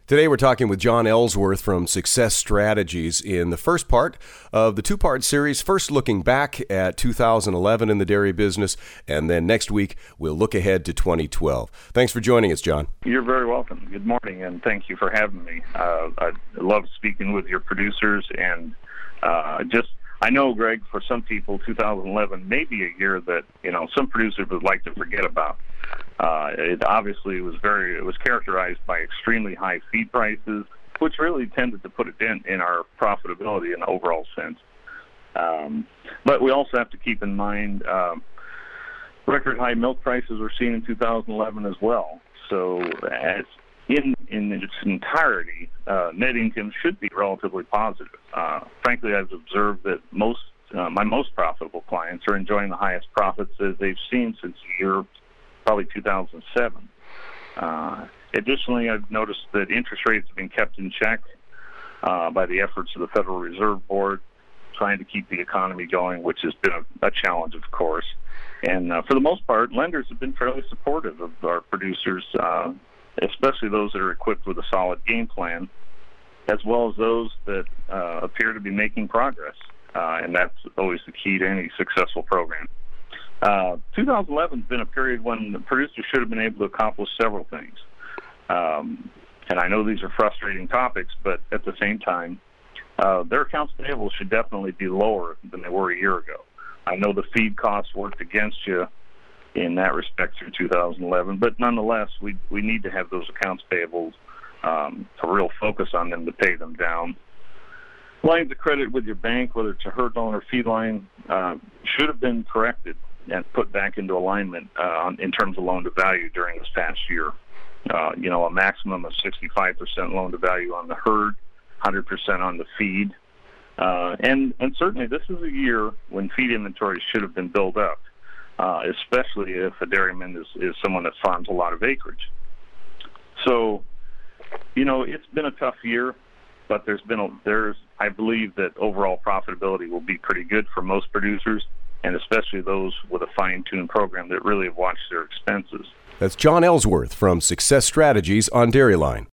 Today we're talking with John Ellsworth from Success Strategies in the first part of the two-part series, first looking back at 2011 in the dairy business, and then next week we'll look ahead to 2012. Thanks for joining us, John. You're very welcome. Good morning, and thank you for having me. I love speaking with your producers, and I know, Greg, for some people, 2011 may be a year that, some producers would like to forget about. It obviously was characterized by extremely high feed prices, which really tended to put a dent in our profitability in the overall sense. But we also have to keep in mind record high milk prices we're seeing in 2011 as well. So in its entirety, net income should be relatively positive. Frankly, I've observed that my most profitable clients are enjoying the highest profits that they've seen since probably 2007. Additionally, I've noticed that interest rates have been kept in check by the efforts of the Federal Reserve Board, trying to keep the economy going, which has been a challenge, of course. And for the most part, lenders have been fairly supportive of our producers, especially those that are equipped with a solid game plan, as well as those that appear to be making progress. And that's always the key to any successful program. 2011 has been a period when the producers should have been able to accomplish several things. And I know these are frustrating topics, but at the same time, their accounts payable should definitely be lower than they were a year ago. I know the feed costs worked against you in that respect through 2011, but nonetheless, we need to have those accounts payables, a real focus on them to pay them down. Lines of credit with your bank, whether it's a herd loan or feed line, should have been corrected and put back into alignment in terms of loan to value during this past year. A maximum of 65% loan to value on the herd, 100% on the feed. And certainly this is a year when feed inventory should have been built up, especially if a dairyman is someone that farms a lot of acreage. So, it's been a tough year, but I believe that overall profitability will be pretty good for most producers, and especially those with a fine-tuned program that really have watched their expenses. That's John Ellsworth from Success Strategies on Dairyline.